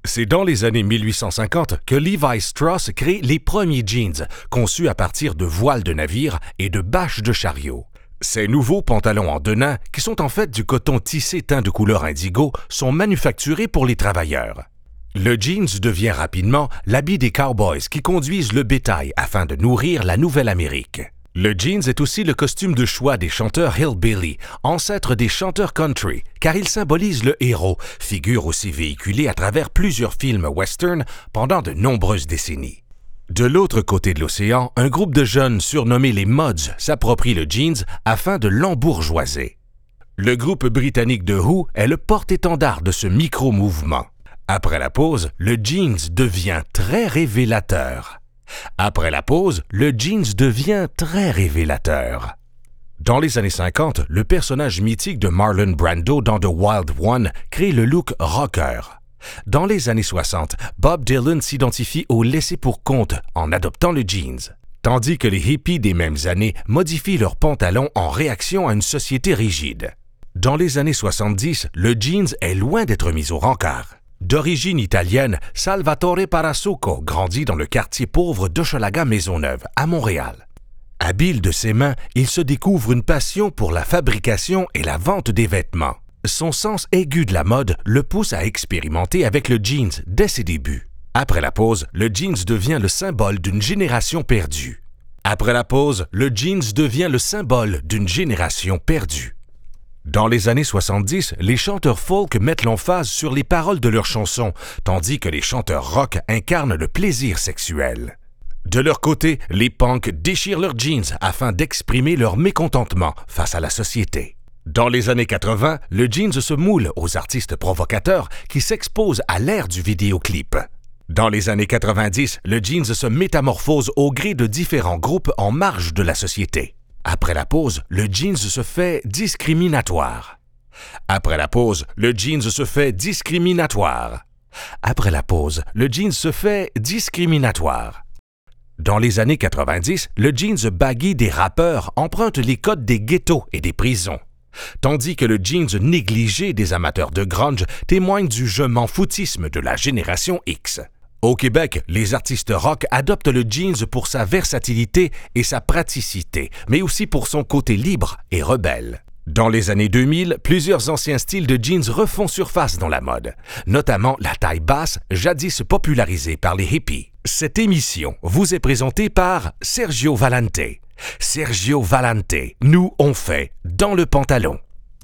C'est dans les années 1850 que Levi Strauss crée les premiers jeans, conçus à partir de voiles de navire et de bâches de chariot. Ces nouveaux pantalons en denain, qui sont en fait du coton tissé teint de couleur indigo, sont manufacturés pour les travailleurs. Le jeans devient rapidement l'habit des cowboys qui conduisent le bétail afin de nourrir la Nouvelle-Amérique. Le jeans est aussi le costume de choix des chanteurs hillbilly, ancêtres des chanteurs country, car il symbolise le héros, figure aussi véhiculée à travers plusieurs films western pendant de nombreuses décennies. De l'autre côté de l'océan, un groupe de jeunes surnommés les Mods s'approprie le jeans afin de l'embourgeoiser. Le groupe britannique The Who est le porte-étendard de ce micro-mouvement. Après la pause, le jeans devient très révélateur. Après la pause, le jeans devient très révélateur. Dans les années 50, le personnage mythique de Marlon Brando dans The Wild One crée le look rocker. Dans les années 60, Bob Dylan s'identifie au laissé-pour-compte en adoptant le jeans, tandis que les hippies des mêmes années modifient leurs pantalons en réaction à une société rigide. Dans les années 70, le jeans est loin d'être mis au rencard. D'origine italienne, Salvatore Parasucco grandit dans le quartier pauvre d'Hochelaga-Maisonneuve, à Montréal. Habile de ses mains, il se découvre une passion pour la fabrication et la vente des vêtements. Son sens aigu de la mode le pousse à expérimenter avec le jeans dès ses débuts. Après la pause, le jeans devient le symbole d'une génération perdue. Après la pause, le jeans devient le symbole d'une génération perdue. Dans les années 70, les chanteurs folk mettent l'emphase sur les paroles de leurs chansons, tandis que les chanteurs rock incarnent le plaisir sexuel. De leur côté, les punks déchirent leurs jeans afin d'exprimer leur mécontentement face à la société. Dans les années 80, le jeans se moule aux artistes provocateurs qui s'exposent à l'ère du vidéoclip. Dans les années 90, le jeans se métamorphose au gré de différents groupes en marge de la société. Après la pause, le jeans se fait discriminatoire. Après la pause, le jeans se fait discriminatoire. Après la pause, le jeans se fait discriminatoire. Dans les années 90, le jeans baggy des rappeurs emprunte les codes des ghettos et des prisons, tandis que le jeans négligé des amateurs de grunge témoigne du je m'en foutisme de la génération X. Au Québec, les artistes rock adoptent le jeans pour sa versatilité et sa praticité, mais aussi pour son côté libre et rebelle. Dans les années 2000, plusieurs anciens styles de jeans refont surface dans la mode, notamment la taille basse, jadis popularisée par les hippies. Cette émission vous est présentée par Sergio Valente. Sergio Valente, nous on fait dans le pantalon.